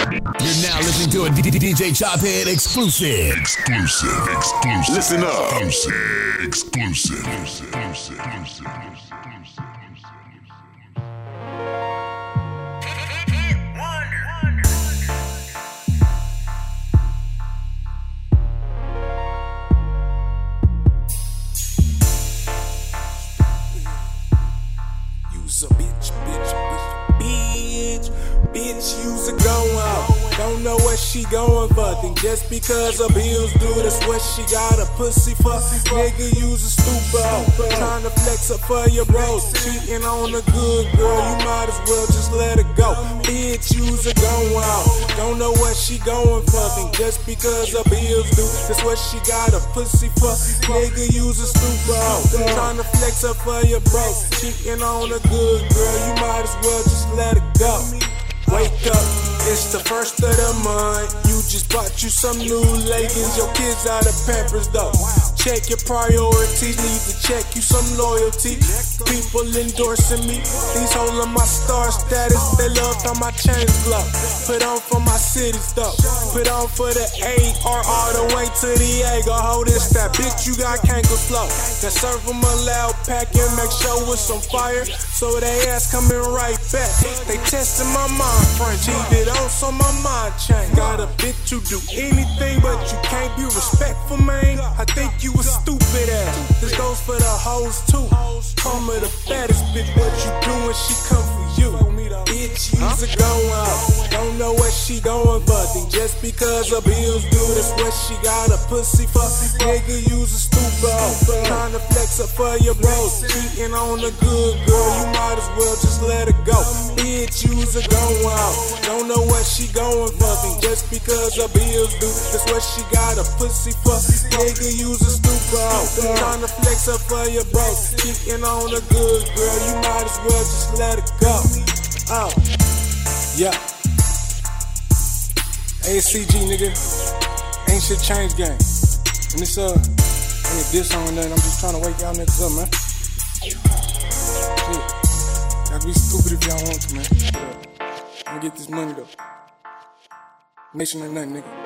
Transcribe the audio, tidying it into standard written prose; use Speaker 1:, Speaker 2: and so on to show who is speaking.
Speaker 1: You're now listening to a DJ Chophead exclusive. Listen up. Exclusive.
Speaker 2: Use a bitch, use a go out. Don't know what she going for. Think just because her bills due, that's what she got a pussy for. Nigga, use a stupid. Trying to flex up for your bros. Cheating on a good girl, you might as well just let her go. Bitch, use a go out. Don't know what she going for. Think just because her bills due, that's what she got a pussy for. Nigga, use a stupid. Trying to flex up for your bros. Cheating on a good girl, you might as well just let her go. Wake up, it's the first of the month. You just bought you some new leggings. Your kids out of Pampers though. Check your priorities, need to check you some loyalty. People endorsing me, these hoes on my star status. They love how my chains glow. Put on for my cities though. Put on for the A-R all the way to the A. Go hold this, that bitch you got can't go slow. Then serve them a loud pack and make sure with some fire, so they ass coming right back. They testing my mind. Cheated on, so my mind changed. Got a bitch you do anything, but you can't be respectful, man. I think you a stupid ass. This goes for the hoes too. Call me the baddest bitch. What you do when she come for you? Bitch, use a go out. Don't know what she going for. Think just because her bills due, that's what she got a pussy for. Nigga, use a stupid. Trying to flex up for your bros. Cheating on a good girl, you might as well just let her go. Bitch, use a go out. Don't know what she going for. Think just because her bills due, that's what she got a pussy for. Nigga, use a stupid. Trying to flex up for your bros. Cheating on a good girl, you might as well just let it go. Oh, yeah. ACG, nigga. Ain't shit change game. And this, ain't a diss on nothing. I'm just trying to wake y'all niggas up, man. Shit. Y'all be stupid if y'all want to, man. Let me get this money, though. Nation ain't nothing, nigga.